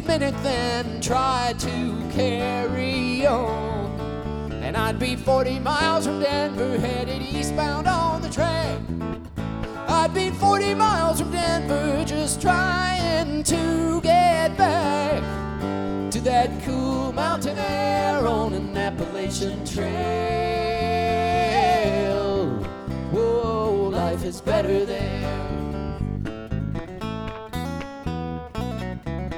minute, then try to carry on. And I'd be 40 miles from Denver, headed eastbound on the track. I'd be 40 miles from Denver, just trying to get back to that cool mountain air on an Appalachian trail. Whoa, life is better there.